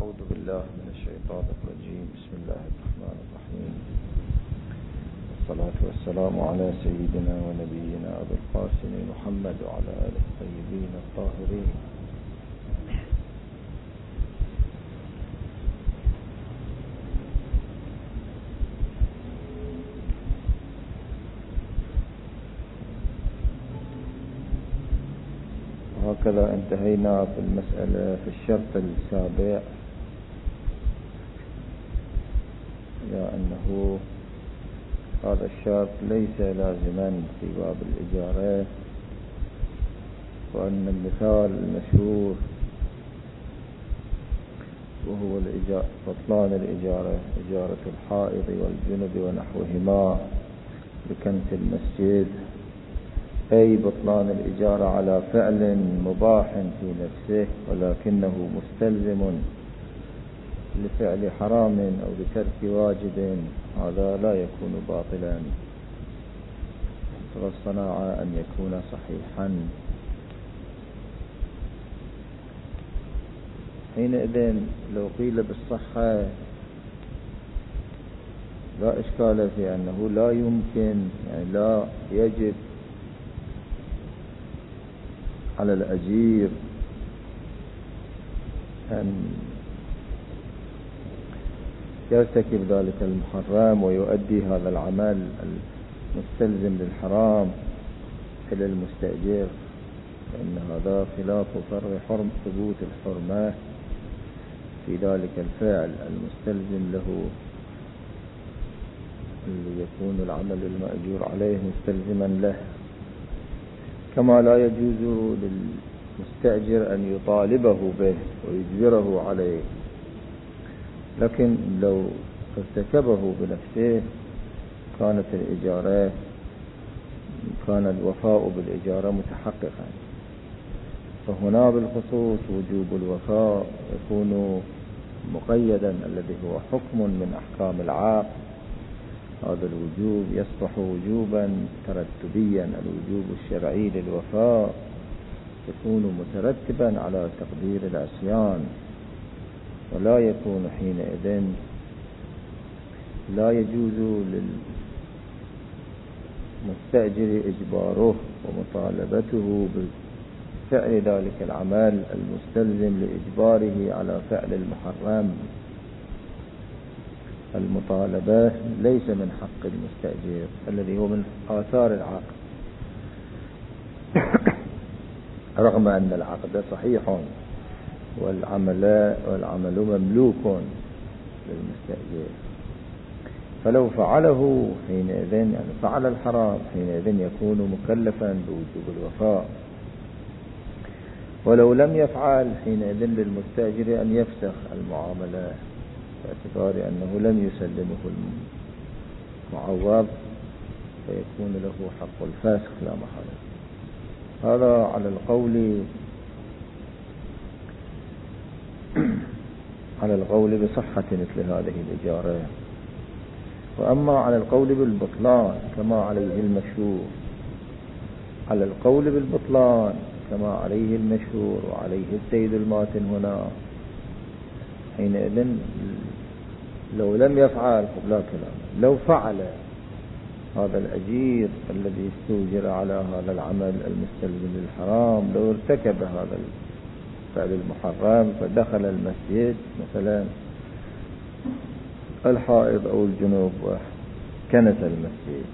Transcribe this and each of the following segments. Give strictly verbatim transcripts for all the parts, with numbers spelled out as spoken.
أعوذ بالله من الشيطان الرجيم. بسم الله الرحمن الرحيم، والصلاة والسلام على سيدنا ونبينا أبي القاسم محمد وعلى آله الطيبين الطاهرين. وهكذا انتهينا في المسألة في الشرط السابع، إلى أنه هذا الشرط ليس لازما في باب الإجارة، وأن المثال المشهور وهو بطلان الإجارة إجارة الحائض والجنب ونحوهما بكنس المسجد، أي بطلان الإجارة على فعل مباح في نفسه ولكنه مستلزم لفعل حرام أو لترك واجب، هذا لا يكون باطلا. والصناعة أن يكون صحيحا. حينئذ لو قيل بالصحة لا إشكال في أنه لا يمكن، يعني لا يجب على الأجير أن يرتكب ذلك المحرم ويؤدي هذا العمل المستلزم للحرام إلى المستأجر، فإن هذا خلاف فرع حرم ثبوت الحرمة في ذلك الفعل المستلزم له، اللي يكون العمل المأجور عليه مستلزما له. كما لا يجوز للمستأجر أن يطالبه به ويجبره عليه، لكن لو ارتكبه بنفسه كانت الإجارة كان الوفاء بالإجارة متحققا. فهنا بالخصوص وجوب الوفاء يكون مقيدا، الذي هو حكم من أحكام العقد. هذا الوجوب يصبح وجوبا ترتبيا، الوجوب الشرعي للوفاء يكون مترتبا على تقدير العصيان، ولا يكون حينئذ لا يجوز للمستأجر إجباره ومطالبته بفعل ذلك العمل المستلزم لإجباره على فعل المحرم. المطالبة ليس من حق المستأجر الذي هو من آثار العقد، رغم أن العقد صحيح والعمل والعمل مملوك للمستأجر. فلو فعله حينئذ، يعني فعل الحرام، حينئذ يكون مكلفا بوجوب الوفاء. ولو لم يفعل حينئذ للمستأجر أن يفسخ المعاملة باعتبار أنه لم يسلمه المعوض، فيكون له حق الفسخ لا محالة. هذا على القول على القول بصحة مثل هذه الإجارة. وأما على القول بالبطلان كما عليه المشهور، على القول بالبطلان كما عليه المشهور وعليه السيد الماتن هنا، حينئذ لو لم يفعل لا كلام. لو فعل هذا الأجير الذي استوجر على هذا العمل المستلزم للحرام، لو ارتكب هذا الفعل المحرم فدخل المسجد مثلا الحائض أو الجنوب وكنس المسجد،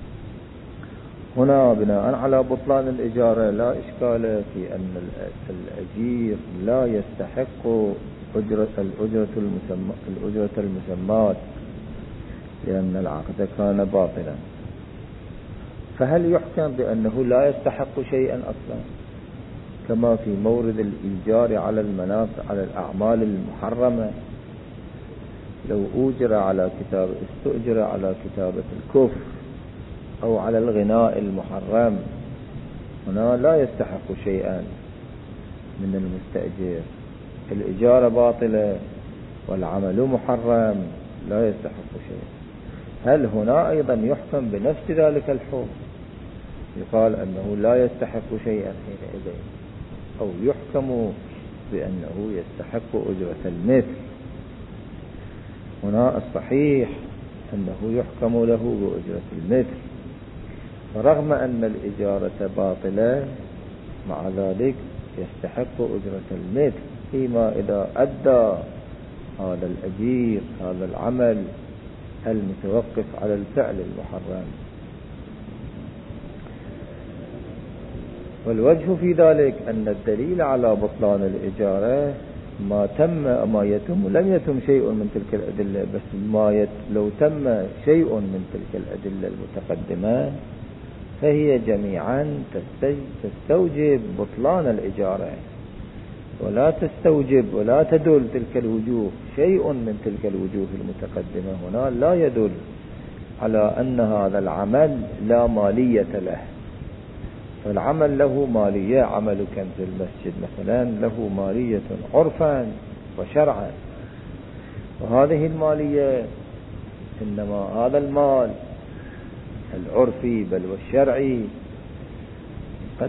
هنا بناء على بطلان الإجارة لا إشكال في أن الأجير لا يستحق أجرة الأجرة المسمى الأجرة المسمات، لأن العقد كان باطلا. فهل يحكم بأنه لا يستحق شيئا أصلا، كما في مورد الإيجار على المنافع على الأعمال المحرمة؟ لو أوجر على كتاب استؤجر على كتابة الكفر أو على الغناء المحرم، هنا لا يستحق شيئا من المستأجر، الإجارة باطلة والعمل محرم، لا يستحق شيئا. هل هنا أيضا يحكم بنفس ذلك الحكم، يقال أنه لا يستحق شيئا حينئذ، أو يحكم بأنه يستحق أجرة المثل. هنا الصحيح أنه يحكم له بأجرة المثل، فرغم أن الإجارة باطلة مع ذلك يستحق أجرة المثل فيما إذا أدى هذا الأجير هذا العمل المتوقف على الفعل المحرم. والوجه في ذلك أن الدليل على بطلان الإجارة ما تم ما يتم لم يتم شيء من تلك الأدلة، بس ما يت لو تم شيء من تلك الأدلة المتقدمة فهي جميعا تستوجب بطلان الإجارة، ولا تستوجب ولا تدل تلك الوجوه شيء من تلك الوجوه المتقدمة هنا لا يدل على أن هذا العمل لا مالية له. فالعمل له مالية، عمل كنز المسجد مثلا له مالية عرفا وشرعا، وهذه المالية إنما هذا المال العرفي بل والشرعي قد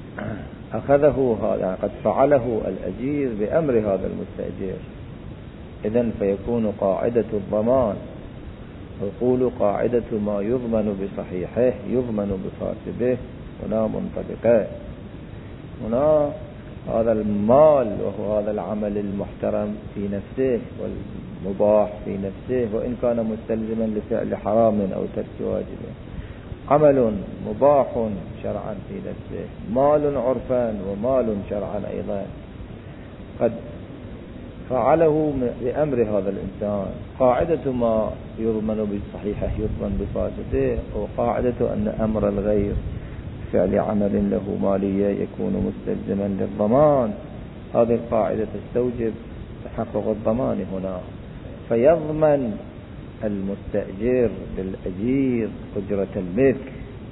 أخذه هذا قد فعله الأجير بأمر هذا المستأجر. إذن فيكون قاعدة الضمان ويقول قاعدة ما يضمن بصحيحه يضمن بفاسده هنا منطبقة. هنا هذا المال وهو هذا العمل المحترم في نفسه والمباح في نفسه، وإن كان مستلزما لفعل حرام أو ترك واجب، عمل مباح شرعا في نفسه، مال عرفا ومال شرعا أيضا قد فعله بأمر هذا الإنسان. قاعدة ما يضمن بصحيحه يضمن بفاسده، وقاعدة أن أمر الغير فعل عمل له مالية يكون مستلزما للضمان، هذه القاعدة تستوجب تحقق الضمان هنا، فيضمن المستأجر للأجير أجرة المثل،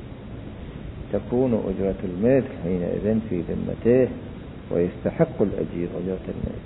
تكون أجرة المثل حينئذ في ذمته ويستحق الأجير أجرة المثل.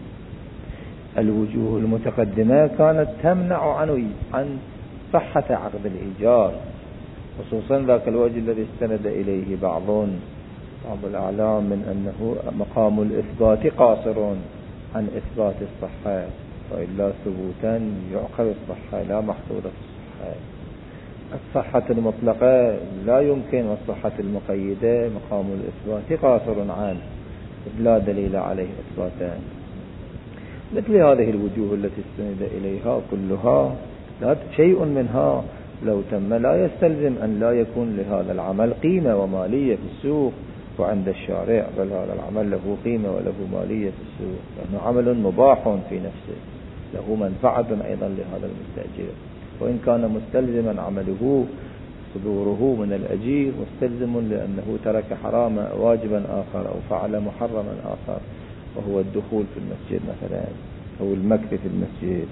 الوجوه المتقدمة كانت تمنع عنه عن صحة عقد الإيجار، خصوصا ذاك الوجه الذي استند إليه بعض بعض الأعلام من أنه مقام الإثبات قاصر عن إثبات الصحة، وإلا ثبوتا يعقل الصحة لا محصول الصحة. الصحة المطلقة لا يمكن، والصحة المقيدة مقام الإثبات قاصر عنه لا دليل عليه إثباتا. مثل هذه الوجوه التي استند إليها كلها لا شيء منها لو تم لا يستلزم أن لا يكون لهذا العمل قيمة ومالية في السوق وعند الشارع، بل هذا العمل له قيمة وله مالية في السوق، لأنه عمل مباح في نفسه له منفعة أيضا لهذا المستأجر، وإن كان مستلزما عمله صدوره من الأجير مستلزم لأنه ترك حراما واجبا آخر أو فعل محرما آخر، وهو الدخول في المسجد مثلا أو المكث في المسجد.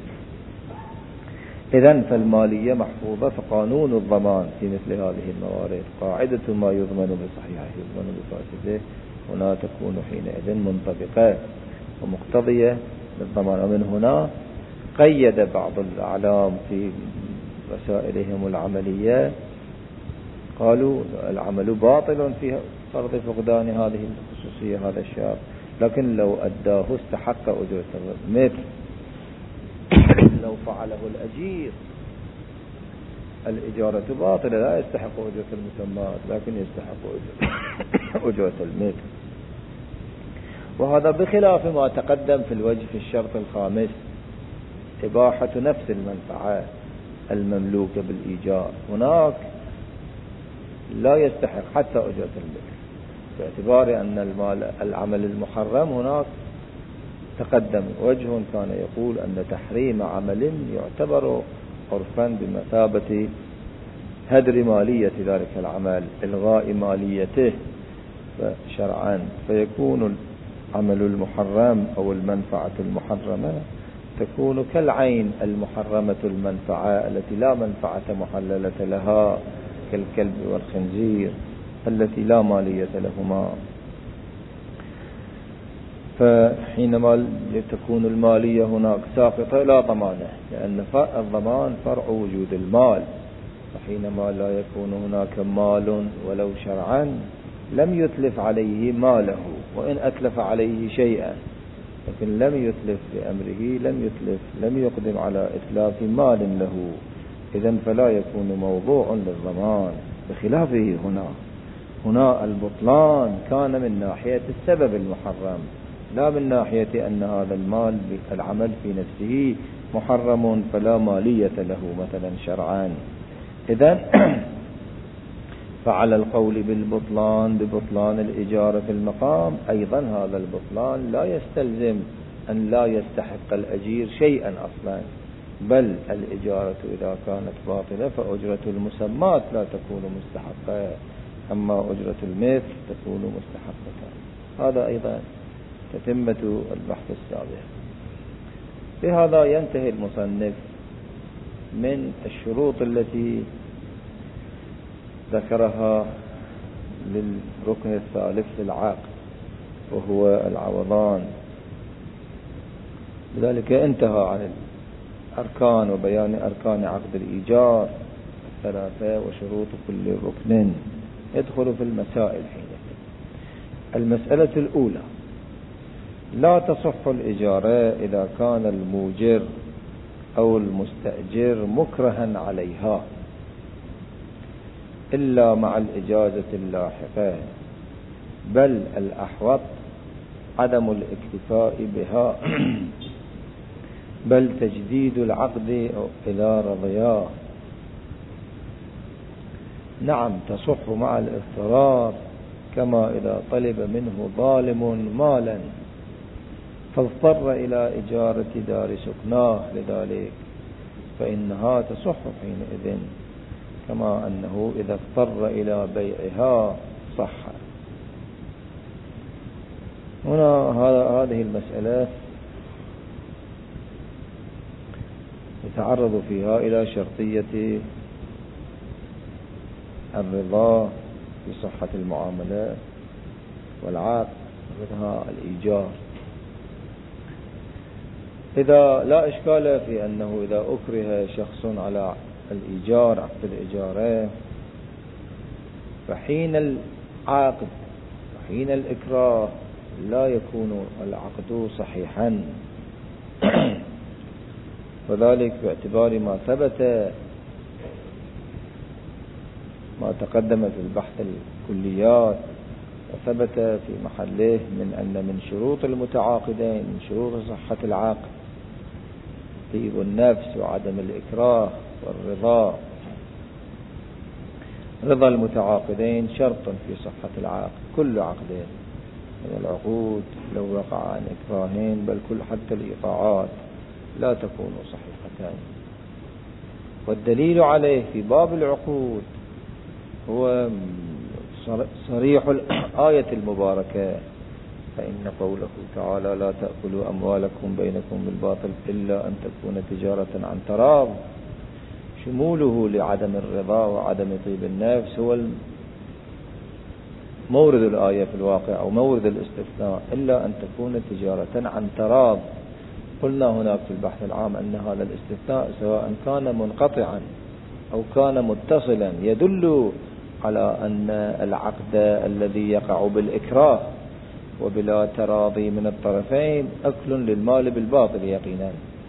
إذن فالمالية محفوظة، فقانون الضمان في مثل هذه الموارد قاعدة ما يضمن بصحيحه يضمن بفاسده هنا تكون حينئذ منطبقة ومقتضية للضمان. ومن هنا قيد بعض الأعلام في رسائلهم العملية قالوا العمل باطل في فرض فقدان هذه الخصوصية هذا الشاب، لكن لو أداه استحق أجرة المثل. لو فعله الأجير الإجارة باطلة لا يستحق أجرة المسمات، لكن يستحق أجرة المثل. وهذا بخلاف ما تقدم في الوجه في الشرط الخامس، إباحة نفس المنفعة المملوكة بالإيجار، هناك لا يستحق حتى أجرة المثل، باعتبار أن المال العمل المحرم هناك تقدم وجه كان يقول أن تحريم عمل يعتبر عرفا بمثابة هدر مالية ذلك العمل، إلغاء ماليته شرعا، فيكون العمل المحرم أو المنفعة المحرمة تكون كالعين المحرمة المنفعة التي لا منفعة محللة لها، كالكلب والخنزير التي لا مالية لهما. فحينما تكون المالية هناك ساقطة لا ضمانة، لأن الضمان فرع وجود المال، وحينما لا يكون هناك مال ولو شرعا لم يتلف عليه ماله، وإن أتلف عليه شيئا لكن لم يتلف بأمره، لم يتلف لم يقدم على إتلاف مال له، إذن فلا يكون موضوع للضمان. بخلافه هنا هنا البطلان كان من ناحية السبب المحرم، لا من ناحية أن هذا المال العمل في نفسه محرم فلا مالية له مثلا شرعا. إذن فعلى القول بالبطلان ببطلان الإجارة في المقام أيضا هذا البطلان لا يستلزم أن لا يستحق الأجير شيئا أصلا، بل الإجارة إذا كانت باطلة فأجرة المسمات لا تكون مستحقة، أما أجرة المثل تكون مستحقة. هذا أيضا تتمة البحث السابق. بهذا ينتهي المصنف من الشروط التي ذكرها للركن الثالث للعقد وهو العوضان. لذلك انتهى عن الأركان وبيان أركان عقد الإيجار الثلاثة وشروط كل ركن. يدخل في المسائل حينئذ. المسألة الأولى: لا تصح الإجارة إذا كان الموجر أو المستأجر مكرها عليها إلا مع الإجازة اللاحقة، بل الأحوط عدم الاكتفاء بها بل تجديد العقد إذا رضيا. نعم تصح مع الاضطرار، كما إذا طلب منه ظالم مالا فاضطر إلى إجارة دار سكناه لذلك فإنها تصح حينئذ، كما أنه إذا اضطر إلى بيعها صح. هنا هذه المسألة يتعرض فيها إلى شرطية الرضا في صحة المعاملة والعقد منها الإيجار. إذا لا إشكال في أنه إذا أكره شخص على الإيجار عقد الإجارة فحين العقد وحين الإكراه لا يكون العقد صحيحا، وذلك باعتبار ما ثبت ما تقدم في البحث الكليات وثبت في محله من أن من شروط المتعاقدين من شروط صحة العقد طيب النفس وعدم الإكراه والرضا. رضا المتعاقدين شرط في صحة العقد، كل عقدين من العقود لو وقع عن إكراهين بل كل حتى الإيقاعات لا تكون صحيحتان. والدليل عليه في باب العقود هو صريح الآية المباركة: فإن قوله تعالى لا تأكلوا أموالكم بينكم بالباطل إلا أن تكون تجارة عن تراض. شموله لعدم الرضا وعدم طيب النفس هو مورد الآية في الواقع أو مورد الاستثناء، إلا أن تكون تجارة عن تراض. قلنا هناك في البحث العام أن هذا الاستثناء سواء كان منقطعا أو كان متصلا يدل على أن العقد الذي يقع بالإكراه وبلا تراضي من الطرفين أكل للمال بالباطل يقينا.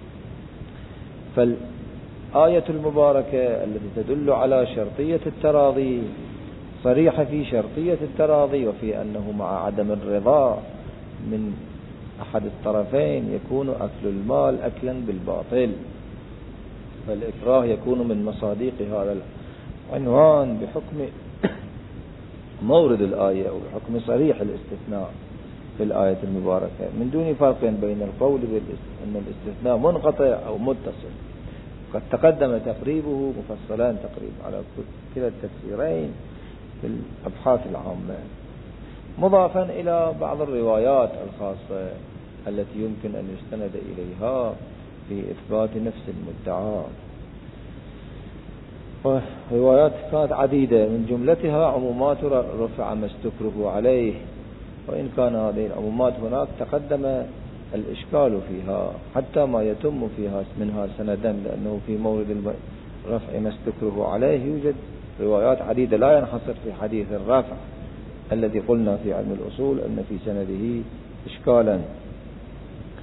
فالآية المباركة التي تدل على شرطية التراضي صريحة في شرطية التراضي وفي أنه مع عدم الرضا من أحد الطرفين يكون أكل المال أكلا بالباطل. فالإكراه يكون من مصادق هذا العنوان بحكم مورد الآية أو بحكم صريح الاستثناء في الآية المباركة، من دون فرق بين القول بأن الاستثناء منقطع أو متصل. قد تقدم تقريبه مفصلا تقريب على كلا التفسيرين في الأبحاث العامة، مضافا إلى بعض الروايات الخاصة التي يمكن أن يستند إليها في إثبات نفس المدعى. روايات كانت عديدة، من جملتها عمومات رفع ما استكره عليه، وإن كان هذه العمومات هناك تقدم الإشكال فيها حتى ما يتم فيها منها سندا، لأنه في مورد رفع ما استكره عليه يوجد روايات عديدة لا ينحصر في حديث الرفع الذي قلنا في علم الأصول أن في سنده إشكالا.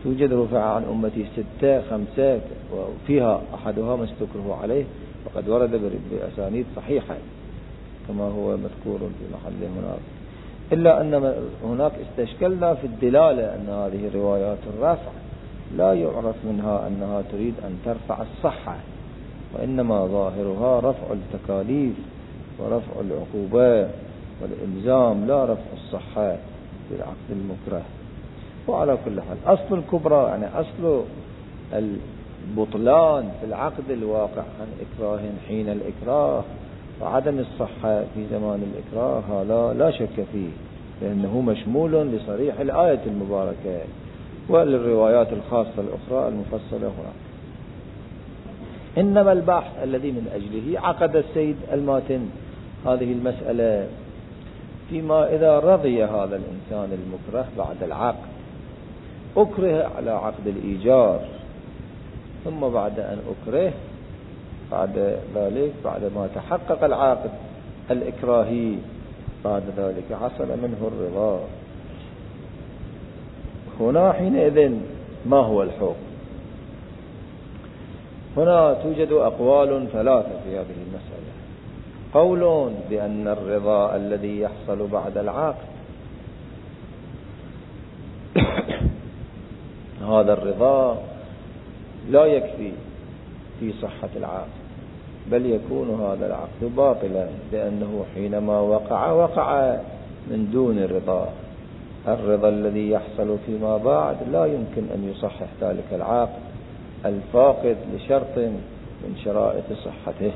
توجد رفع عن أمتي ستة خمسة وفيها أحدها ما استكره عليه، وقد ورد بأسانيد صحيحة كما هو مذكور في محله هناك، إلا أن هناك استشكلنا في الدلالة أن هذه روايات الرفع لا يعرف منها أنها تريد أن ترفع الصحة، وإنما ظاهرها رفع التكاليف ورفع العقوبات والإلزام، لا رفع الصحة في العقد المكره. وعلى كل حال أصل الكبرى يعني أصل البطلان في العقد الواقع عن إكراه حين الإكراه وعدم الصحة في زمان الإكراه، هذا لا شك فيه، لأنه مشمول لصريح الآية المباركة وللروايات الخاصة الأخرى المفصلة هنا. إنما البحث الذي من أجله عقد السيد الماتن هذه المسألة فيما إذا رضي هذا الإنسان المكره بعد العقد، أكره على عقد الإيجار، ثم بعد أن أكره بعد ذلك بعد ما تحقق العقد الإكراهي بعد ذلك حصل منه الرضا، هنا حينئذ ما هو الحكم؟ هنا توجد أقوال ثلاثة في هذه المسألة. قول بأن الرضا الذي يحصل بعد العقد هذا الرضا لا يكفي في صحة العقد، بل يكون هذا العقد باطلا، لأنه حينما وقع وقع من دون رضا. الرضا الذي يحصل فيما بعد لا يمكن أن يصحح ذلك العقد الفاقد لشرط من شرائط صحته،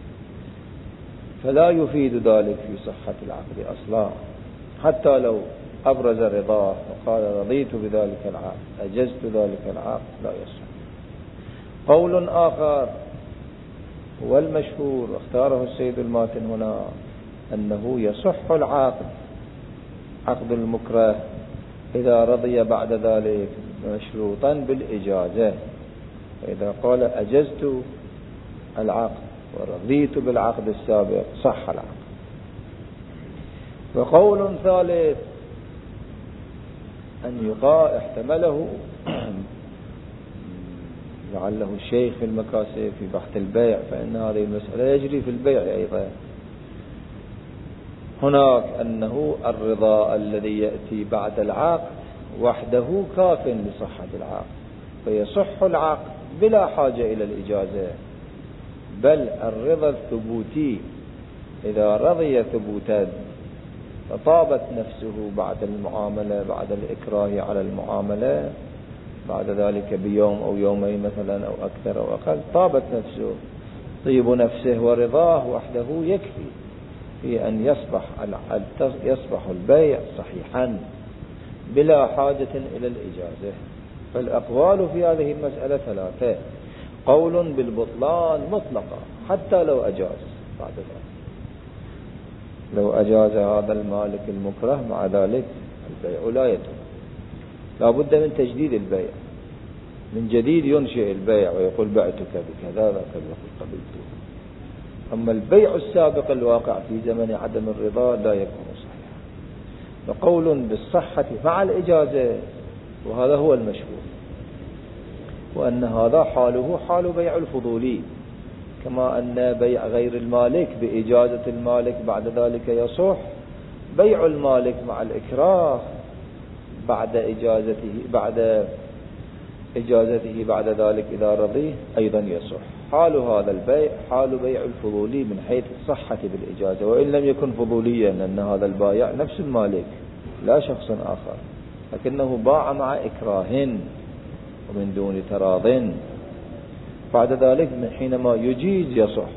فلا يفيد ذلك في صحة العقد أصلا، حتى لو أبرز رضاه وقال رضيت بذلك العقد أجزت ذلك العقد لا يصح. قول آخر هو المشهور اختاره السيد الماتن هنا، أنه يصح العقد عقد المكره إذا رضي بعد ذلك مشروطا بالإجازة، فإذا قال أجزت العقد ورضيت بالعقد السابق صح العقد. وقول ثالث أن يقال احتمله لعله الشيخ في المكاسب في بحث البيع، فإن هذه المسألة يجري في البيع أيضا. هناك أنه الرضا الذي يأتي بعد العقد وحده كاف لصحة العقد، فيصح العقد بلا حاجة إلى الإجازة، بل الرضا الثبوتي إذا رضي ثبوتا فطابت نفسه بعد المعاملة بعد الإكراه على المعاملة بعد ذلك بيوم أو يومين مثلا أو أكثر أو أقل، طابت نفسه، طيب نفسه ورضاه وحده يكفي في أن يصبح يصبح البيع صحيحا بلا حاجة إلى الإجازة. فالأقوال في هذه المسألة ثلاثة: قول بالبطلان مطلقا حتى لو أجاز بعد ذلك، لو أجاز هذا المالك المكره مع ذلك البيع لا يتم، لا بد من تجديد البيع، من جديد ينشئ البيع ويقول بعتك بكذا وكذا قبلته. أما البيع السابق الواقع في زمن عدم الرضا لا يكون صحيحا. وقول بالصحة مع الإجازة، وهذا هو المشهور، وأن هذا حاله حال بيع الفضولي، كما أن بيع غير المالك بإجازة المالك بعد ذلك يصح، بيع المالك مع الإكراه بعد إجازته بعد إجازته بعد ذلك إذا رضيه أيضا يصح. حال هذا البيع حال بيع الفضولي من حيث الصحة بالإجازة، وإن لم يكن فضوليا، أن هذا البائع نفس المالك لا شخص آخر، لكنه باع مع إكراه ومن دون تراض، بعد ذلك حينما يجيز يصح،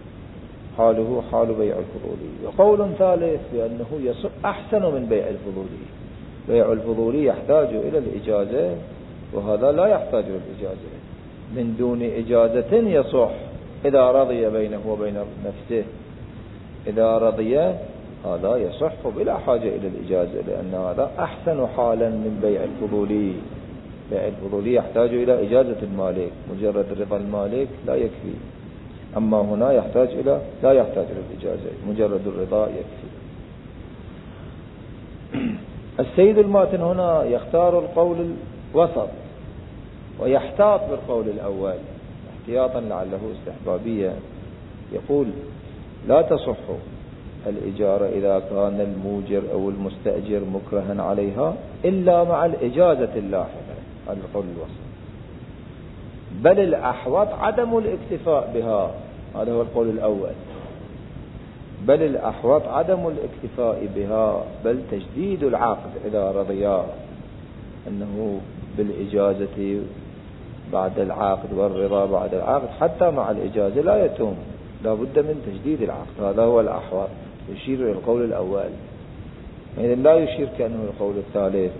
حاله حال بيع الفضولي. وقول ثالث بأنه يصح أحسن من بيع الفضولي، بيع الفضولي يحتاج إلى الإجازة وهذا لا يحتاج إلى الإجازة، من دون إجازة يصح إذا رضي بينه وبين نفسه، إذا رضي هذا يصح بلا حاجة إلى الإجازة، لأن هذا أحسن حالا من بيع الفضولي. بيع الفضولي يحتاج إلى إجازة المالك، مجرد رضا المالك لا يكفي، أما هنا يحتاج إلى لا يحتاج إلى الإجازة، مجرد الرضا يكفي. السيد الماتن هنا يختار القول الوسط ويحتاط بالقول الأول احتياطا لعله استحبابية، يقول لا تصح الإجارة إذا كان الموجر أو المستأجر مكرها عليها إلا مع الإجازة اللاحقة، هذا القول الوسط، بل الأحوط عدم الاكتفاء بها، هذا هو القول الأول، بل الأحوط عدم الاكتفاء بها بل تجديد العقد إذا رضيا، أنه بالإجازة بعد العقد والرضا بعد العقد، حتى مع الإجازة لا يتم، لا بد من تجديد العقد، هذا هو الأحوط، يشير إلى القول الأول، إذن لا يشير كأنه القول الثالث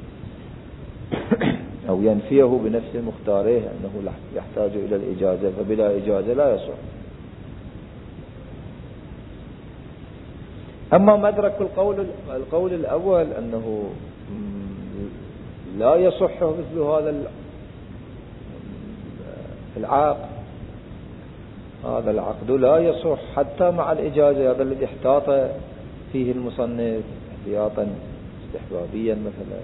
أو ينفيه بنفس مختاره أنه يحتاج إلى الإجازة، فبلا إجازة لا يصح. أما مدرك القول القول الأول أنه لا يصح مثل هذا العقد، هذا العقد لا يصح حتى مع الإجازة، هذا الذي احتاط فيه المصنف احتياطا استحبابيا مثلا.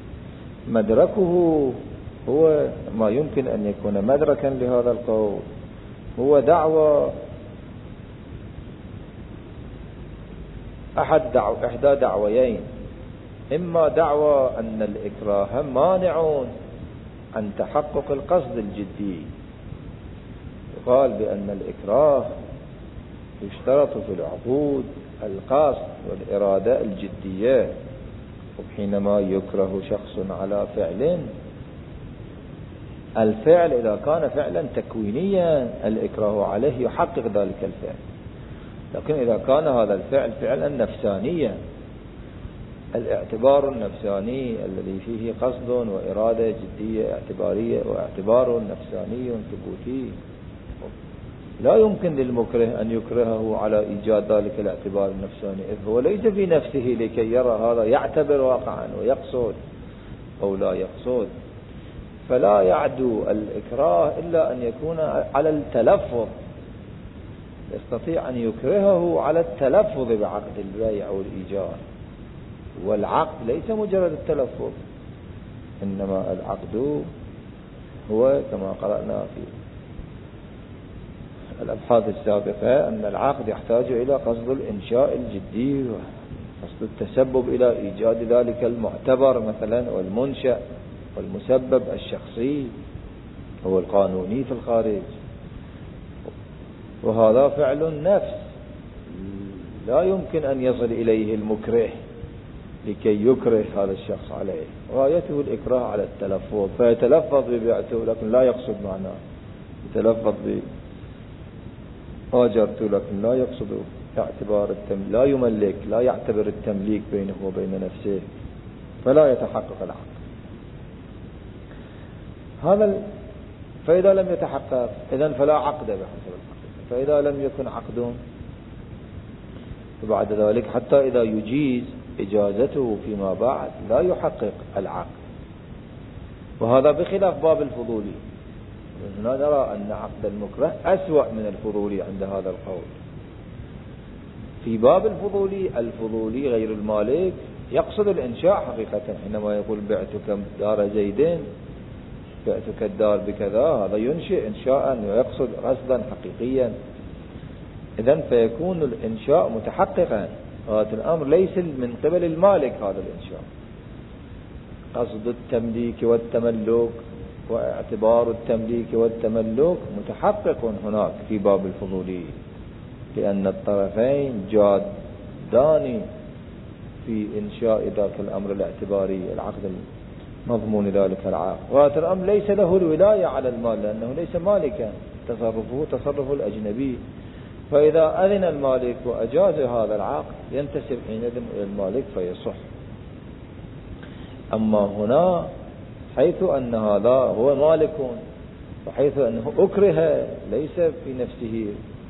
مدركه هو ما يمكن أن يكون مدركا لهذا القول، هو دعوى أحد دعو إحدى دعويين، إما دعوى أن الإكراه مانع عن تحقق القصد الجدي، يقال بأن الإكراه يشترط في العقود القصد والإرادة الجدية، وحينما يكره شخص على فعل، الفعل إذا كان فعلا تكوينيا الإكراه عليه يحقق ذلك الفعل، لكن إذا كان هذا الفعل فعلا نفسانيا، الاعتبار النفساني الذي فيه قصد وإرادة جدية اعتبارية واعتبار نفساني ثبوتي، لا يمكن للمكره أن يكرهه على إيجاد ذلك الاعتبار النفساني، إذ هو ليس في نفسه لكي يرى هذا يعتبر واقعا ويقصد أو لا يقصد، فلا يعدو الإكراه إلا أن يكون على التلفظ، يستطيع أن يكرهه على التلفظ بعقد البيع أو الإيجار، والعقد ليس مجرد التلفظ، إنما العقد هو كما قرأنا في الأبحاث السابقة أن العقد يحتاج إلى قصد الإنشاء الجدي وقصد التسبب إلى إيجاد ذلك المعتبر مثلا والمنشأ والمسبب الشخصي هو القانوني في الخارج، وهذا فعل النفس لا يمكن أن يصل إليه المكره لكي يكره هذا الشخص عليه، غايته الإكراه على التلفظ، فيتلفظ ببيعته لكن لا يقصد معناه، يتلفظ بآجرته لكن لا يقصد اعتبار التمليك، لا يملك، لا يعتبر التمليك بينه وبين نفسه، فلا يتحقق العقد. هذا ال... فإذا لم يتحقق إذن فلا عقد بحسب الحقيقة، فإذا لم يكن عقد فبعد ذلك حتى إذا يجيز إجازته فيما بعد لا يحقق العقد، وهذا بخلاف باب الفضولي، هنا نرى أن عقد المكره أسوأ من الفضولي عند هذا القول. في باب الفضولي الفضولي غير المالك يقصد الإنشاء حقيقة، حينما يقول بعتك دار زيدين بعتك الدار بكذا، هذا ينشئ إنشاء ويقصد قصدا حقيقيا، إذن فيكون الإنشاء متحققا، هذا الأمر ليس من قبل المالك، هذا الإنشاء قصد التمليك والتملك واعتبار التمليك والتملك متحقق هناك في باب الفضولي، لأن الطرفين جادان في إنشاء ذاك الأمر الاعتباري العقد مضمون ذلك العقد، وهذا الأمر ليس له الولاية على المال لأنه ليس مالكا، تصرفه تصرف الأجنبي، فإذا أذن المالك وأجاز هذا العقد ينتسب حينئذ إلى المالك فيصح. أما هنا حيث أن هذا هو مالك وحيث أنه أكره ليس في نفسه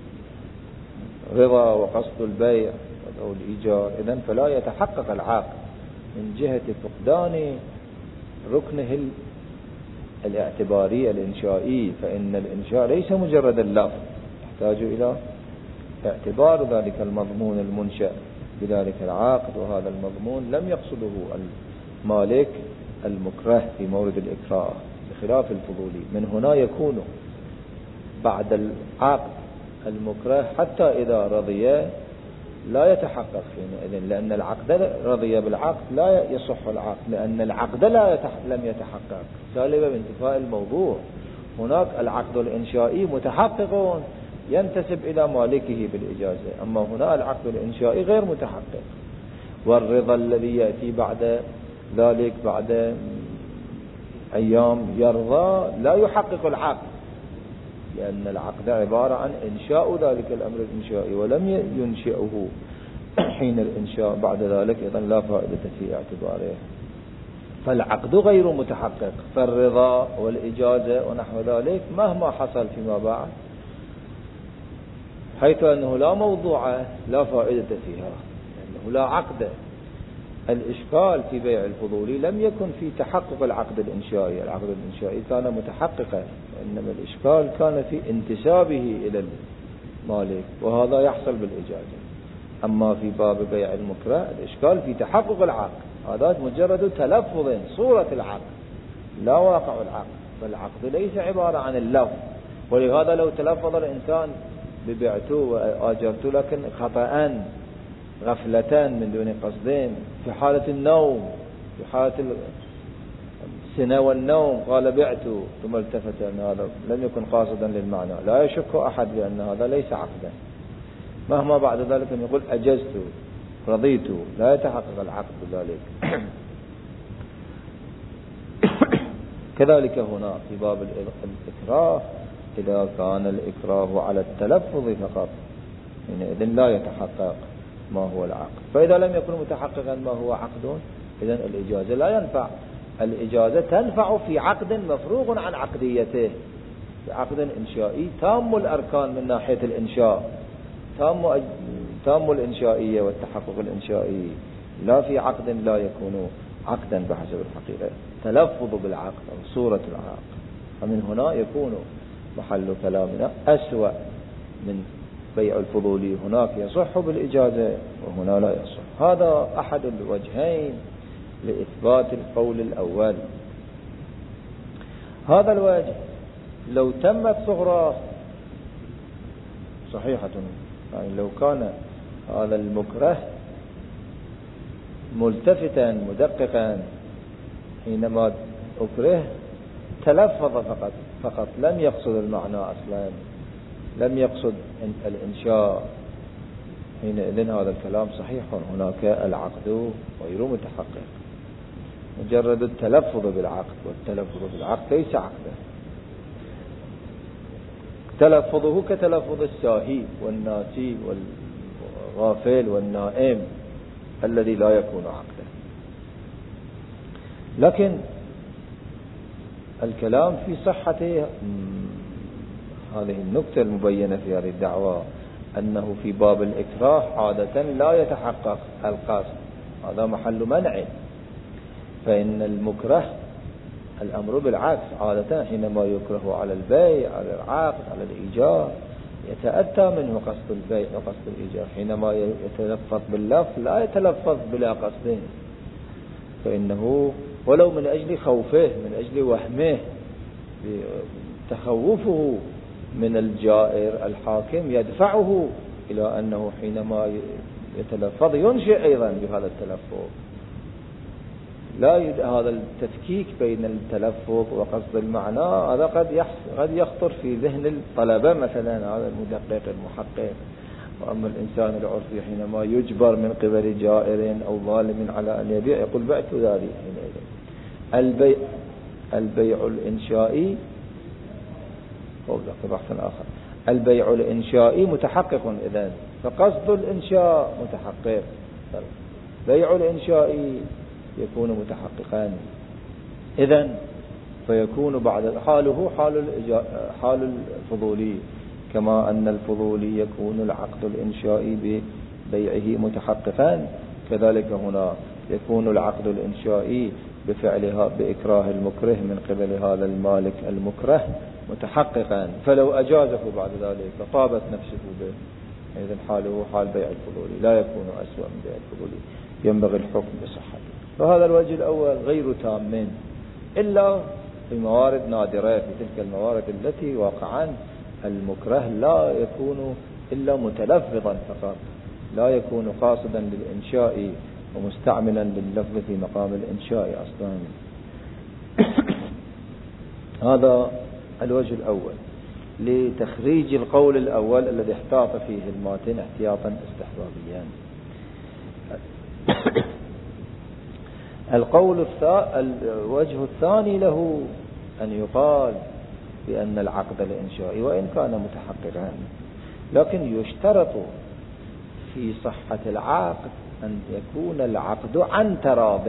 رضا وقصد البيع أو الإيجار، إذن فلا يتحقق العقد من جهة فقدان ركنه الاعتباري الإنشائي، فإن الإنشاء ليس مجرد اللفظ، يحتاج إلى اعتبار ذلك المضمون المنشأ بذلك العقد، وهذا المضمون لم يقصده المالك المكره في مورد الإكراه. بخلاف الفضولي. من هنا يكون بعد العقد المكره حتى إذا رضي لا يتحقق حينئذ، لأن العقد رضي بالعقد لا يصح العقد، لأن العقد لا يتح... لم يتحقق سالبا بانتفاء الموضوع. هناك العقد الإنشائي متحقق ينتسب إلى مالكه بالإجازة، أما هنا العقد الإنشائي غير متحقق. والرضا الذي يأتي بعد ذلك بعد أيام يرضى لا يحقق العقد، لأن العقد عبارة عن إنشاء ذلك الأمر الإنشائي ولم ينشئه حين الإنشاء، بعد ذلك إذن لا فائدة في اعتباره، فالعقد غير متحقق. فالرضا والإجازة ونحو ذلك مهما حصل فيما بعد حيث أنه لا موضوع لا فائدة فيها لأنه لا عقد. الإشكال في بيع الفضولي لم يكن في تحقق العقد الإنشائي، العقد الإنشائي كان متحققا، إنما الإشكال كان في انتسابه إلى المالك، وهذا يحصل بالإجازة. أما في باب بيع المكره الإشكال في تحقق العقد، هذا مجرد تلفظ صورة العقد لا واقع العقد، فالعقد ليس عبارة عن اللفظ. ولهذا لو تلفظ الإنسان ببيعته وآجرته لكن خطأ غفلتان من دون قصدين في حالة النوم، في حالة السنة والنوم قال بعته ثم التفت أن هذا لم يكن قاصدا للمعنى، لا يشك أحد بأن هذا ليس عقدا، مهما بعد ذلك أن يقول أجزت رضيت لا يتحقق العقد بذلك. كذلك هنا في باب الإكراه إذا كان الإكراه على التلفظ فقط حينئذ لا يتحقق ما هو العقد، فإذا لم يكن متحققا ما هو عقد إذن الإجازة لا ينفع. الإجازة تنفع في عقد مفروغ عن عقديته، في عقد إنشائي تام الأركان من ناحية الإنشاء، تام أج... تام الإنشائية والتحقق الإنشائي، لا في عقد لا يكون عقدا بحسب الحقيقة، تلفظ بالعقد أو صورة العقد. فمن هنا يكون محل كلامنا أسوأ من بيع الفضولي، هناك يصح بالإجازة وهنا لا يصح. هذا أحد الوجهين لإثبات القول الأول. هذا الوجه لو تمت صغراه صحيحة، يعني لو كان هذا المكره ملتفتا مدققا حينما أكره تلفظ فقط فقط لم يقصد المعنى أصلا، لم يقصد الإنشاء، حينئذ هذا الكلام صحيح، هناك العقد غير متحقق، مجرد التلفظ بالعقد، والتلفظ بالعقد ليس عقدا، تلفظه كتلفظ الساهي والناسي والغافل والنائم الذي لا يكون عقدا. لكن الكلام في صحة هذه النكتة المبينة في هذه الدعوة أنه في باب الإكراه عادة لا يتحقق القصد، هذا محل منع، فإن المكره الأمر بالعكس، عادة حينما يكره على البيع على العقد على الإيجار يتأتى منه قصد البيع وقصد الإيجار، حينما يتلفظ باللفظ لا يتلفظ بلا قصدين، فإنه ولو من أجل خوفه من أجل وهمه تخوفه من الجائر الحاكم يدفعه إلى أنه حينما يتلفظ ينشئ أيضا بهذا التلفظ. لا هذا التفكيك بين التلفظ وقصد المعنى هذا قد قد يخطر في ذهن الطلبة مثلا، هذا المدقق المحقق. وأما الإنسان العرفي حينما يجبر من قبل جائر أو ظالم على أن يبيع يقول بعت ذلك. البيع البيع الإنشائي بحث آخر، البيع الإنشائي متحقق إذن، فقصد الإنشاء متحقق، بيع الإنشائي يكون متحققا إذن، فيكون بعد حاله حال حال الفضولي، كما أن الفضولي يكون العقد الإنشائي ببيعه متحققا، كذلك هنا يكون العقد الإنشائي بفعلها بإكراه المكره من قبل هذا المالك المكره متحققا، فلو أجازه بعد ذلك فطابت نفسه به، إذن حاله حال بيع الفضولي لا يكون أسوأ من بيع الفضولي، ينبغي الحكم بصحته. فهذا الوجه الأول غير تام، إلا في موارد نادرة، في تلك الموارد التي واقعا المكره لا يكون إلا متلفظا فقط، لا يكون قاصدا للإنشاء ومستعملا لللفظ في مقام الإنشاء أصلا. هذا الوجه الأول لتخريج القول الأول الذي احتاط فيه الماتن احتياطا استحبابيا. القول الوجه الثاني له أن يقال بأن العقد الإنشائي وإن كان متحققا لكن يشترط في صحة العقد أن يكون العقد عن تراض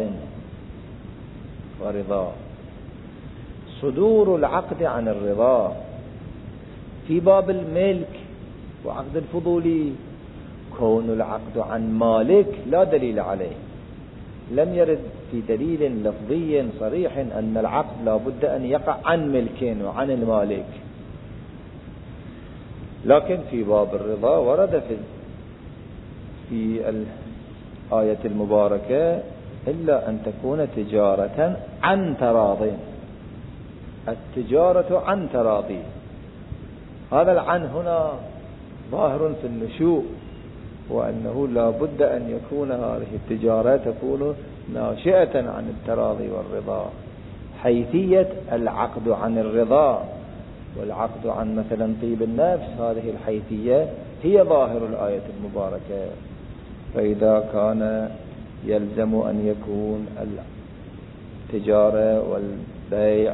ورضا. صدور العقد عن الرضا في باب الملك وعقد الفضولي، كون العقد عن مالك لا دليل عليه، لم يرد في دليل لفظي صريح أن العقد لا بد أن يقع عن ملك وعن المالك. لكن في باب الرضا ورد في في الآية المباركة إلا أن تكون تجارة عن تراض. التجارة عن تراضي، هذا العن هنا ظاهر في النشوء، وأنه لا بد أن يكون هذه التجارة تكون ناشئة عن التراضي والرضا. حيثية العقد عن الرضا والعقد عن مثلا طيب النفس، هذه الحيثية هي ظاهر الآية المباركة. فإذا كان يلزم أن يكون التجارة والبيع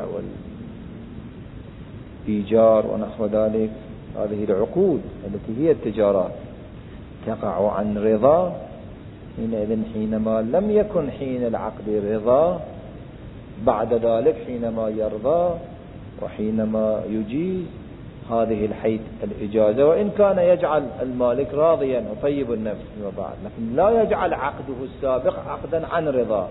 والإيجار ونحو ذلك، هذه العقود التي هي التجارات تقع عن رضا، حينئذ حينما لم يكن حين العقد رضا، بعد ذلك حينما يرضى وحينما يجيز هذه الحيث الإجازة، وإن كان يجعل المالك راضيا وطيب النفس فيما بعد، لكن لا يجعل عقده السابق عقدا عن رضا،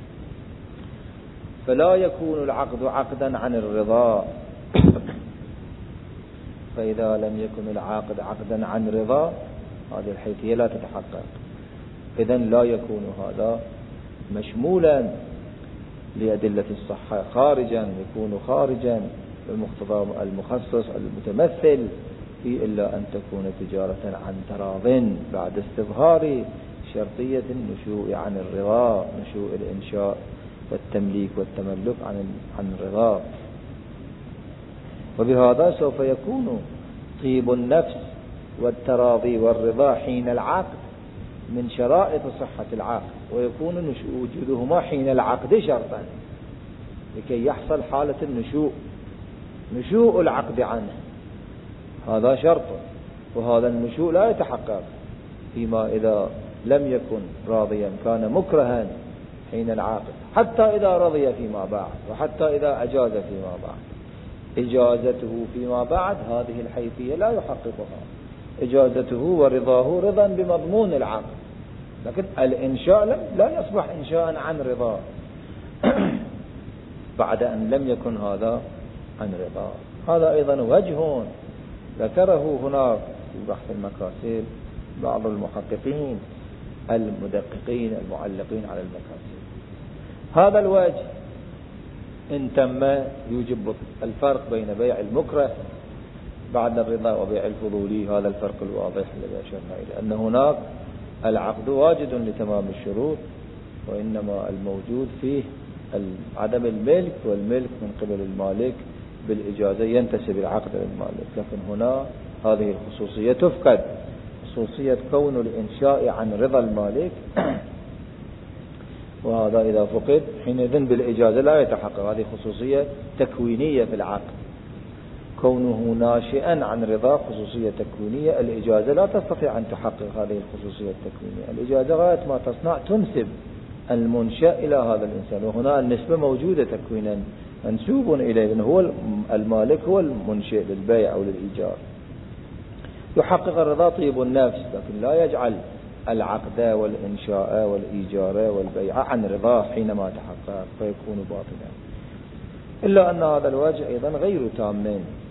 فلا يكون العقد عقدا عن الرضا. فإذا لم يكن العقد عقدا عن رضا، هذه الحيثية لا تتحقق، إذن لا يكون هذا مشمولا لأدلة الصحة، خارجا يكون خارجا المقتضى المخصص المتمثل في إلا أن تكون تجارة عن تراض بعد استظهار شرطية النشوء عن الرضا، نشوء الإنشاء والتمليك والتملك عن عن الرضا. وبهذا سوف يكون طيب النفس والتراضي والرضا حين العقد من شرائط صحة العقد، ويكون وجودهما حين العقد شرطا لكي يحصل حالة النشوء، نشوء العقد عنه هذا شرط، وهذا النشوء لا يتحقق فيما إذا لم يكن راضيا، كان مكرها حين العقد، حتى إذا رضي فيما بعد، وحتى إذا أجاز فيما بعد. إجازته فيما بعد هذه الحيثية لا يحققها، إجازته ورضاه رضا بمضمون العقد، لكن الإنشاء لا يصبح إنشاء عن رضا بعد أن لم يكن هذا عن رضا. هذا أيضا وجه ذكره هناك في بحث المكاسب بعض المحققين المدققين المعلقين على المكاسب. هذا الوجه إن تم يوجب الفرق بين بيع المكره بعد الرضا وبيع الفضولي، هذا الفرق الواضح الذي أشرنا إليه، أن هناك العقد واجد لتمام الشروط، وإنما الموجود فيه عدم الملك، والملك من قبل المالك بالإجازة ينتسب العقد للمالك. لكن هنا هذه الخصوصية تفقد، خصوصية كون الإنشاء عن رضا المالك وهذا إذا فقد حينئذ بالإجازة لا يتحقق. هذه خصوصية تكوينية في العقد، كونه ناشئا عن رضا خصوصية تكوينية. الإجازة لا تستطيع أن تحقق هذه الخصوصية التكوينية، الإجازة غاية ما تصنع تنسب المنشأ إلى هذا الإنسان، وهنا النسبة موجودة تكوينا منسوب إليه، هو المالك هو المنشئ للبيع أو للإيجار. يحقق الرضا طيب النفس، لكن لا يجعل العقد والإنشاء والإيجار والبيع عن رضا حينما تحقق، فيكون باطلا. إلا أن هذا الوجه أيضا غير تام،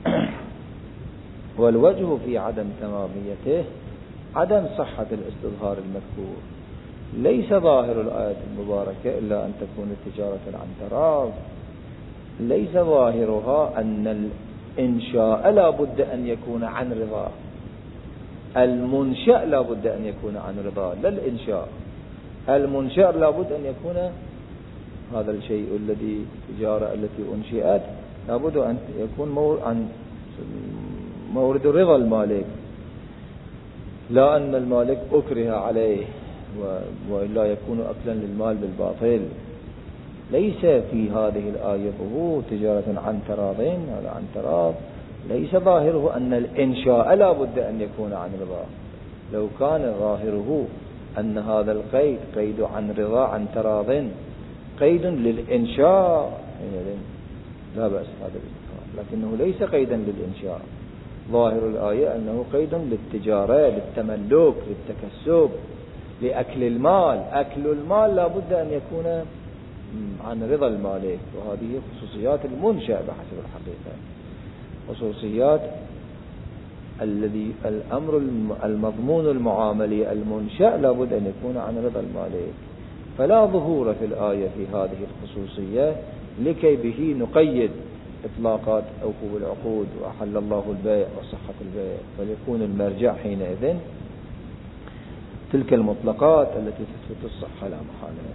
والوجه في عدم تماميته عدم صحة الاستظهار المذكور. ليس ظاهر الآية المباركة إلا أن تكون تجارة عن تراض، ليس ظاهرها أن الإنشاء لا بد أن يكون عن رضا، المنشأ لا بد أن يكون عن رضا، لا الإنشاء. المنشأ لا بد أن يكون هذا الشيء الذي التجارة التي أنشئت لا بد أن يكون عن مورد رضا المالك، لا أن المالك أكره عليه وإلا يكون أكلا للمال بالباطل. ليس في هذه الآية ظهور تجارة عن تراض ولا عن تراض، ليس ظاهره أن الإنشاء لا بد أن يكون عن رضا. لو كان ظاهره أن هذا القيد قيد عن رضا عن تراض قيد للإنشاء لا بأس هذا الاستثناء، لكنه ليس قيدا للإنشاء. ظاهر الآية أنه قيد للتجارة، للتملك، للتكسب، لأكل المال. أكل المال لا بد أن يكون عن رضا المالك، وهذه خصوصيات المنشأ بحسب الحقيقة، خصوصيات الذي الأمر المضمون المعاملي المنشأ لا بد أن يكون عن رضا المالك. فلا ظهور في الآية في هذه الخصوصية لكي به نقيد إطلاقات أوفوا العقود وأحل الله البيع وصحة البيع، فليكون المرجع حينئذ تلك المطلقات التي تثبت الصحة لا محالة.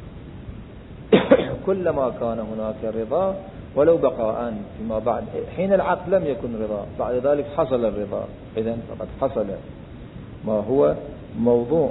كلما كان هناك رضا ولو بقاء فيما بعد، حين العقد لم يكن رضا، بعد ذلك حصل الرضا، إذن فقد حصل ما هو موضوع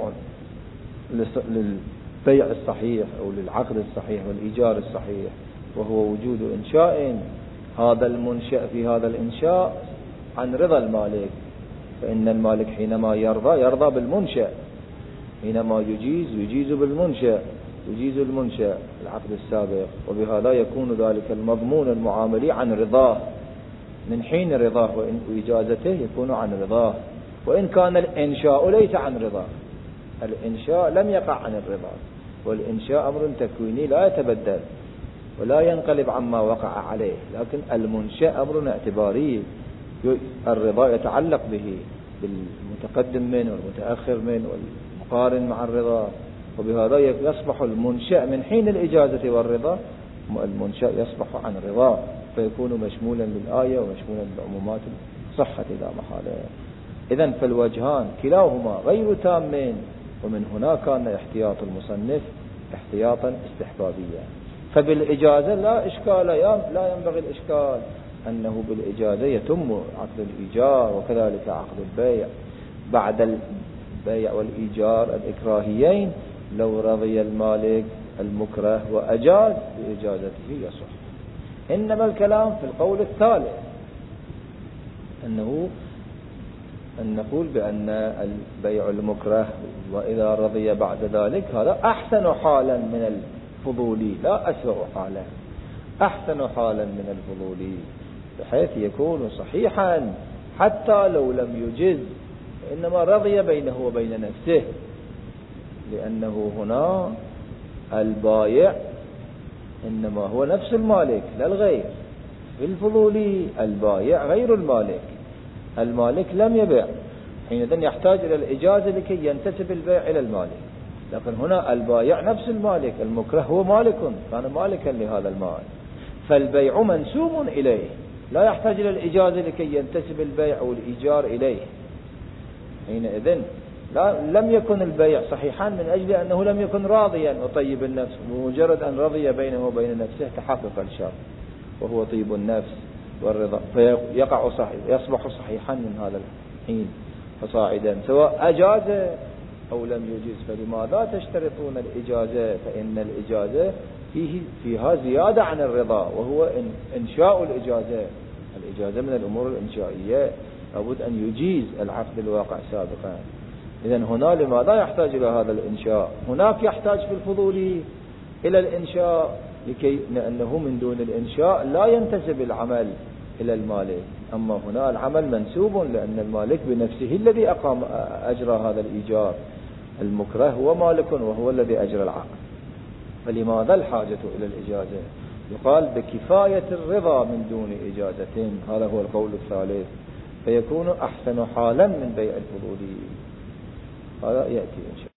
للبيع الصحيح أو للعقد الصحيح والإيجار الصحيح، وهو وجود إنشاء. هذا المنشأ في هذا الإنشاء عن رضا المالك، فإن المالك حينما يرضى يرضى بالمنشأ، حينما يجيز يجيز بالمنشأ، يجيز المنشأ العقد السابق، وبهذا يكون ذلك المضمون المعاملي عن رضاه. من حين رضاه وإجازته يكون عن رضاه، وإن كان الإنشاء ليس عن رضاه. الإنشاء لم يقع عن الرضا، والإنشاء أمر تكويني لا يتبدل ولا ينقلب عما وقع عليه، لكن المنشأ أمر اعتباري الرضا يتعلق به بالمتقدم منه والمتأخر منه والمقارن مع الرضا، وبهذا يصبح المنشأ من حين الإجازة والرضا المنشأ يصبح عن رضا، فيكون مشمولا للآية ومشمولا للعمومات الصحة لا محالة. إذن فالوجهان كلاهما غير تامين، ومن هنا كان احتياط المصنف احتياطا استحبابيا. فبالإجازة لا إشكال، لا ينبغي الإشكال أنه بالإجازة يتم عقد الإيجار وكذلك عقد البيع. بعد البيع والإيجار الإكراهيين لو رضي المالك المكره وأجاز بإجازته يصح. إنما الكلام في القول الثالث، أنه أن نقول بأن البيع المكره وإذا رضي بعد ذلك هذا أحسن حالا من الفضولي لا أسوأ حالا، أحسن حالا من الفضولي، بحيث يكون صحيحا حتى لو لم يجز، إنما رضي بينه وبين نفسه، لأنه هنا البايع إنما هو نفس المالك لا الغير. في الفضولي البايع غير المالك، المالك لم يبيع، حينئذ يحتاج إلى الإجازة لكي ينتسب البيع إلى المالك. لكن هنا البايع نفس المالك، المكره هو مالك كان مالكا لهذا المال، فالبيع منسوب إليه لا يحتاج إلى الإجازة لكي ينتسب البيع والإيجار إليه. حينئذ لا لم يكن البيع صحيحا من أجل أنه لم يكن راضيا وطيب النفس، بمجرد أن رضي بينه وبين نفسه تحقق الشر وهو طيب النفس والرضا، فيقع صحيح يصبح صحيحا من هذا الحين فصاعدا، سواء أجاز أو لم يجز. فلماذا تشترطون الإجازة؟ فإن الإجازة فيه فيها زيادة عن الرضا، وهو إنشاء الإجازة. الإجازة من الأمور الإنشائية، لابد أن يجيز العقد الواقع سابقا. إذن هنا لماذا يحتاج إلى هذا الإنشاء؟ هناك يحتاج في الفضولي إلى الإنشاء لكي لأنه من دون الإنشاء لا ينتسب العمل إلى المالك، أما هنا العمل منسوب لأن المالك بنفسه الذي أقام أجرى هذا الإيجار، المكره هو مالك وهو الذي أجرى العقد. فلماذا الحاجة إلى الإجازة؟ يقال بكفاية الرضا من دون إجازة، هذا هو القول الثالث، فيكون أحسن حالا من بيع الفضولي. هذا يأتي إن شاء الله.